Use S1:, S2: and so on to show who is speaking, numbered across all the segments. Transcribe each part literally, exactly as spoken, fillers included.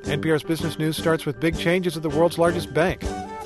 S1: N P R's Business News starts with big changes at the world's largest bank.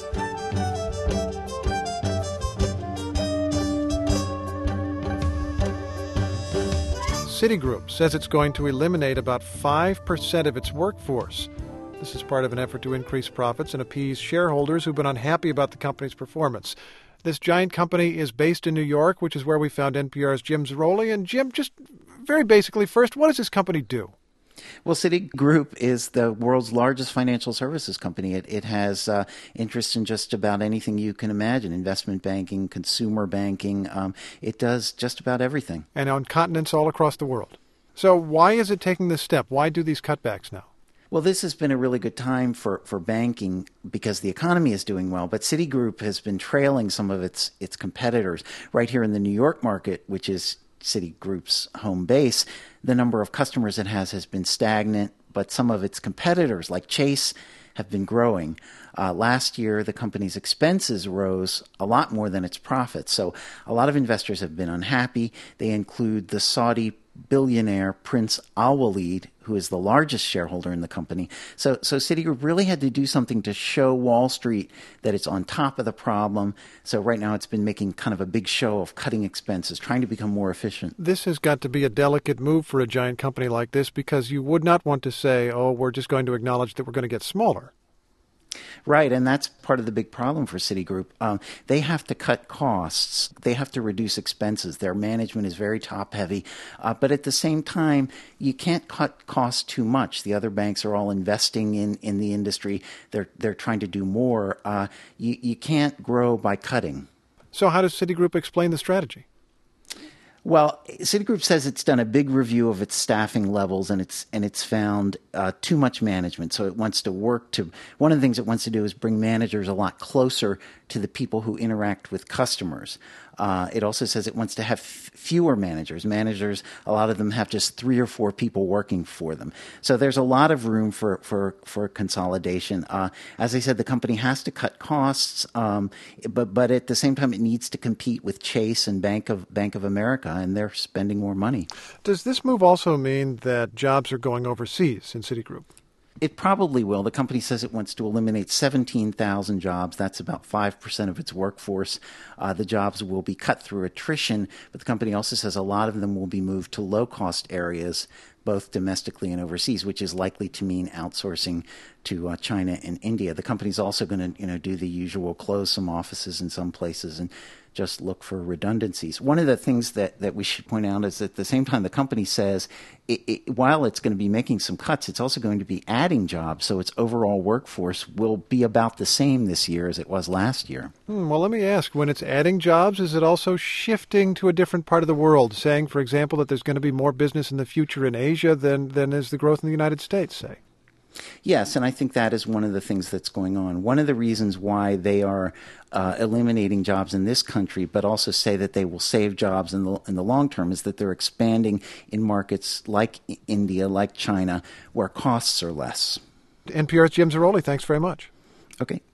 S1: Citigroup says it's going to eliminate about five percent of its workforce. This is part of an effort to increase profits and appease shareholders who've been unhappy about the company's performance. This giant company is based in New York, which is where we found N P R's Jim Zarroli. And Jim, just very basically, first, what does this company do?
S2: Well, Citigroup is the world's largest financial services company. It, it has uh, interest in just about anything you can imagine, investment banking, consumer banking. Um, it does just about everything.
S1: And on continents all across the world. So why is it taking this step? Why do these cutbacks now?
S2: Well, this has been a really good time for, for banking because the economy is doing well, but Citigroup has been trailing some of its, its competitors. Right here in the New York market, which is Citigroup's home base, the number of customers it has has been stagnant, but some of its competitors, like Chase, have been growing. Uh, last year, the company's expenses rose a lot more than its profits. So a lot of investors have been unhappy. They include the Saudi billionaire Prince Al-Walid, who is the largest shareholder in the company. So, so Citigroup really had to do something to show Wall Street that it's on top of the problem. So right now it's been making kind of a big show of cutting expenses, trying to become more efficient.
S1: This has got to be a delicate move for a giant company like this because you would not want to say, oh, we're just going to acknowledge that we're going to get smaller.
S2: Right, and that's part of the big problem for Citigroup. Um, they have to cut costs. They have to reduce expenses. Their management is very top-heavy. Uh, but at the same time, you can't cut costs too much. The other banks are all investing in, in the industry. They're they're trying to do more. Uh, you, you can't grow by cutting.
S1: So how does Citigroup explain the strategy?
S2: Well, Citigroup says it's done a big review of its staffing levels, and it's and it's found uh, too much management. So it wants to work to one of the things it wants to do is bring managers a lot closer to the people who interact with customers. Uh, it also says it wants to have f- fewer managers. Managers, a lot of them have just three or four people working for them. So there's a lot of room for for for consolidation. Uh, as I said, the company has to cut costs, um, but but at the same time, it needs to compete with Chase and Bank of Bank of America, and they're spending more money.
S1: Does this move also mean that jobs are going overseas in Citigroup?
S2: It probably will. The company says it wants to eliminate seventeen thousand jobs. That's about five percent of its workforce. Uh, the jobs will be cut through attrition, but the company also says a lot of them will be moved to low-cost areas, both domestically and overseas, which is likely to mean outsourcing to uh, China and India. The company's also going to, you know, do the usual, close some offices in some places and just look for redundancies. One of the things that, that we should point out is that at the same time the company says it, it, while it's going to be making some cuts, it's also going to be adding jobs, so its overall workforce will be about the same this year as it was last year.
S1: Hmm, well, let me ask, when it's adding jobs, is it also shifting to a different part of the world, saying, for example, that there's going to be more business in the future in Asia than, than is the growth in the United States, say?
S2: Yes, and I think that is one of the things that's going on. One of the reasons why they are uh, eliminating jobs in this country, but also say that they will save jobs in the in the long term, is that they're expanding in markets like India, like China, where costs are less.
S1: N P R's Jim Zarroli, thanks very much.
S2: Okay.